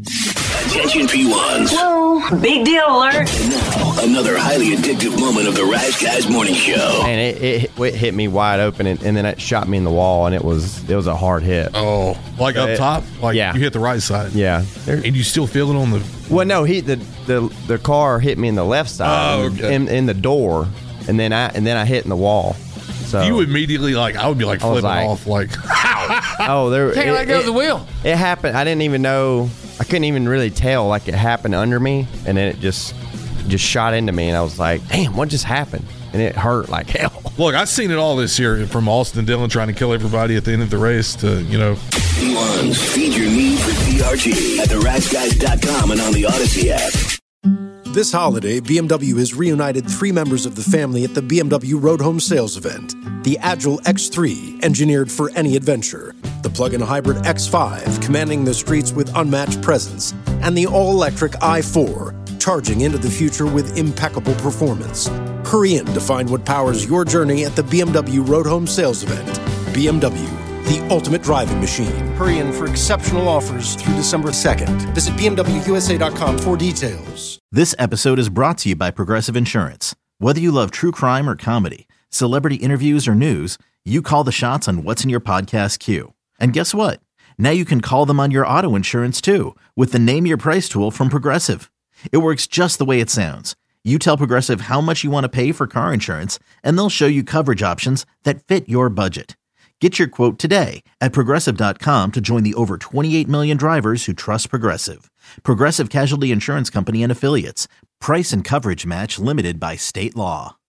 Attention P1s. Whoa, big deal alert. And now, another highly addictive moment of the Rise Guys Morning Show. And it hit me wide open, and then it shot me in the wall, and it was a hard hit. Oh, like up top? Like yeah. You hit the right side? Yeah. And you still feel it on the... Well, no, the car hit me in the left side, in the door, and then I hit in the wall. So you immediately, I would be flipping off, oh, can't let go of the wheel. It happened. I didn't even know. I couldn't even really tell. It happened under me, and then it just shot into me, and I was like, "Damn, what just happened?" And it hurt like hell. Look, I've seen it all this year, from Austin Dillon trying to kill everybody at the end of the race to, P1s, feed your need for DRG at theriseguys.com and on the Odyssey app. This holiday, BMW has reunited 3 members of the family at the BMW Road Home Sales event. The Agile X3, engineered for any adventure. The plug-in hybrid X5, commanding the streets with unmatched presence. And the all-electric i4, charging into the future with impeccable performance. Hurry in to find what powers your journey at the BMW Road Home Sales event. BMW, the ultimate driving machine. Hurry in for exceptional offers through December 2nd. Visit BMWUSA.com for details. This episode is brought to you by Progressive Insurance. Whether you love true crime or comedy, celebrity interviews or news, you call the shots on what's in your podcast queue. And guess what? Now you can call them on your auto insurance too, with the Name Your Price tool from Progressive. It works just the way it sounds. You tell Progressive how much you want to pay for car insurance, and they'll show you coverage options that fit your budget. Get your quote today at Progressive.com to join the over 28 million drivers who trust Progressive. Progressive Casualty Insurance Company and Affiliates. Price and coverage match limited by state law.